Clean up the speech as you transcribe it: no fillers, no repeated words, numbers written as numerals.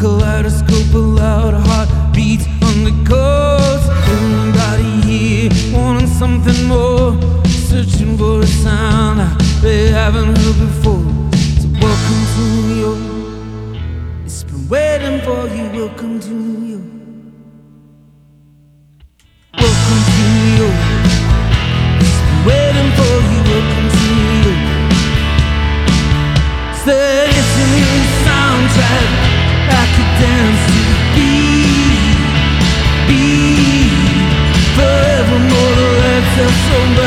kaleidoscope, a loud heartbeat on the coast. Everybody here wanting something more, searching for a sound that they haven't heard before. So welcome to New York. It's been waiting for you. Welcome to New York. Welcome to New York. It's been waiting for you. Welcome to New York. Said it's a new soundtrack I could dance to. Be forevermore. The lights are so bright.